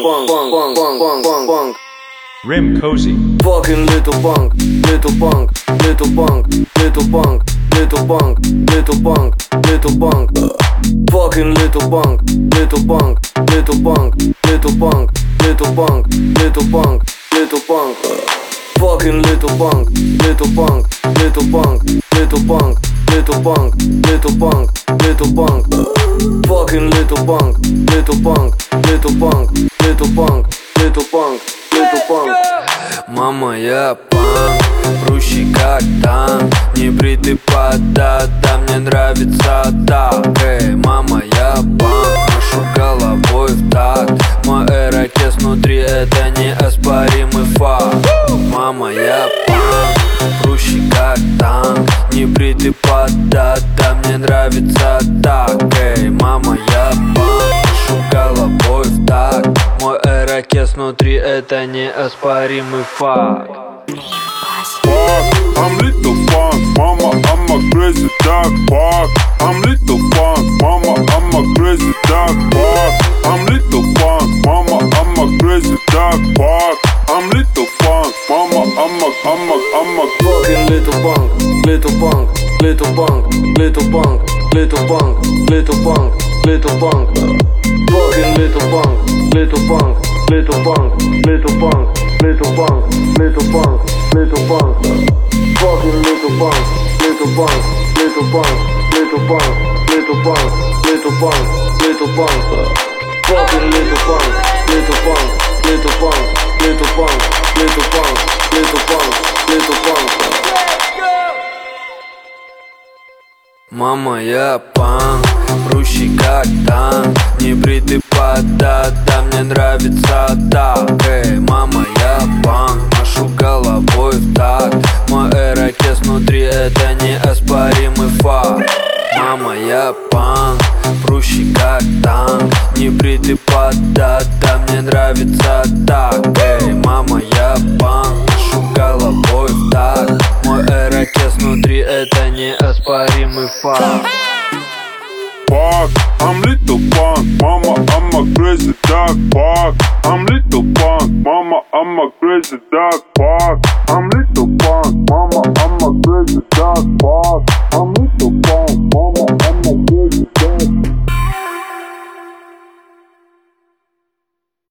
punk. Rim Cozy. Fucking little punk, little punk, little punk, little punk, little punk, little punk, little punk. Fucking little punk, little punk, little punk, little punk, little punk, little punk, little punk. Fucking little punk, little punk, little punk, little punk, little punk, little punk, little punk. Fucking little punk, little punk, little punk, little punk, little punk, little punk. Мама, я панк, прущий как танк, небритый поддат, да мне нравится так. Эй, мама, я панк, машу головой в такт. Мой ирокез внутри, это неоспоримый факт. Мама, я панк, прущий как танк, небритый поддат, да мне нравится так. Эй, мама, я панк, машу головой в такт. Мой ирокез внутри, это неоспоримый факт. I'm little punk, mama, I'm a crazy dog. Fuck, I'm little punk, mama, I'm a crazy dog. Fuck, I'm little punk, mama, I'm a crazy dog. Fuck, I'm little punk, mama, I'm a fucking little punk, little punk, little punk, little punk, little punk, little punk, little punk. Fucking little punk, little punk, little punk, little punk, little punk, little punk, little punk. Fucking little punk, little punk, little punk, little punk, little punk, little punk, little punk. Fucking little punk, little punk, little punk, little punk, little punk, little punk, little punk. Мама, я панк, прущий как танк, небритый поддат, да мне нравится так. Эй, мама, я панк, машу головой в такт. Мой ирокез внутри, это неоспоримый факт. Мама, я панк, прущий как танк, небритый поддат, да мне нравится так. Эй, мама, я панк, машу головой в такт. Мой ирокез внутри, это неоспоримый факт. Fuck, I'm little punk, mama, I'm a crazy dog. Fuck, I'm little punk, mama, I'm a crazy dog. Fuck.